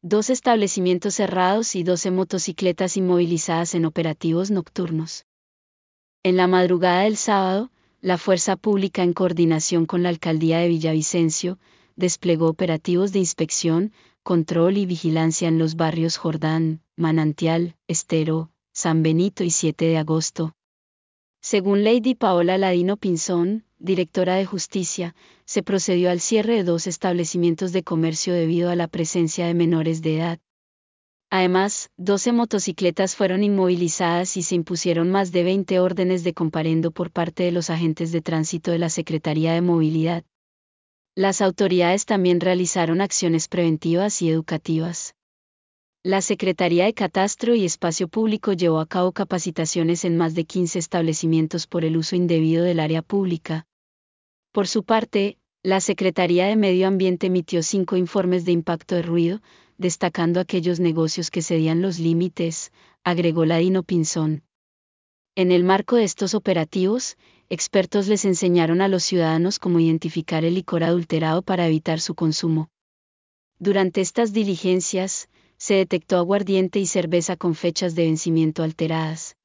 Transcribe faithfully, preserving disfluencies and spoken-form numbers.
dos establecimientos cerrados y doce motocicletas inmovilizadas en operativos nocturnos. En la madrugada del sábado, la Fuerza Pública, en coordinación con la Alcaldía de Villavicencio, desplegó operativos de inspección, control y vigilancia en los barrios Jordán, Manantial, Estero, San Benito y siete de agosto. Según Lady Paola Ladino Pinzón, directora de Justicia, se procedió al cierre de dos establecimientos de comercio debido a la presencia de menores de edad. Además, doce motocicletas fueron inmovilizadas y se impusieron más de veinte órdenes de comparendo por parte de los agentes de tránsito de la Secretaría de Movilidad. Las autoridades también realizaron acciones preventivas y educativas. La Secretaría de Catastro y Espacio Público llevó a cabo capacitaciones en más de quince establecimientos por el uso indebido del área pública. Por su parte, la Secretaría de Medio Ambiente emitió cinco informes de impacto de ruido, destacando aquellos negocios que cedían los límites, agregó Ladino Pinzón. En el marco de estos operativos, expertos les enseñaron a los ciudadanos cómo identificar el licor adulterado para evitar su consumo. Durante estas diligencias, se detectó aguardiente y cerveza con fechas de vencimiento alteradas.